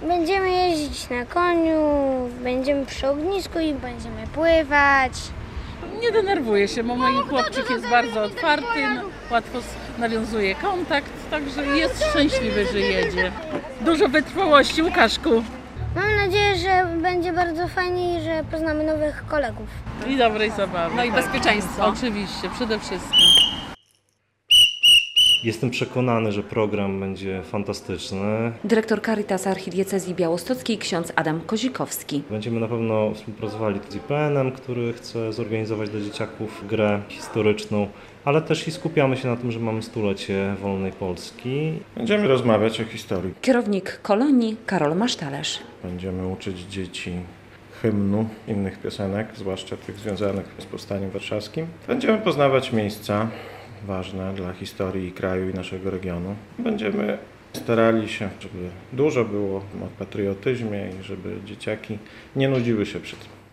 Będziemy jeździć na koniu, będziemy przy ognisku i będziemy pływać. Nie denerwuję się, bo mój chłopczyk jest bardzo otwarty, łatwo nawiązuje kontakt, także jest szczęśliwy, że jedzie. Dużo wytrwałości, Łukaszku. Mam nadzieję, że będzie bardzo fajnie i że poznamy nowych kolegów. I dobrej zabawy. No i bezpieczeństwo. Oczywiście, przede wszystkim. Jestem przekonany, że program będzie fantastyczny. Dyrektor Caritas Archidiecezji Białostockiej ksiądz Adam Kozikowski. Będziemy na pewno współpracowali z IPN-em, który chce zorganizować dla dzieciaków grę historyczną, ale też i skupiamy się na tym, że mamy stulecie wolnej Polski. Będziemy rozmawiać o historii. Kierownik kolonii Karol Masztalerz. Będziemy uczyć dzieci hymnu, innych piosenek, zwłaszcza tych związanych z Powstaniem Warszawskim. Będziemy poznawać miejsca ważne dla historii kraju i naszego regionu. Będziemy starali się, żeby dużo było o patriotyzmie i żeby dzieciaki nie nudziły się przy tym.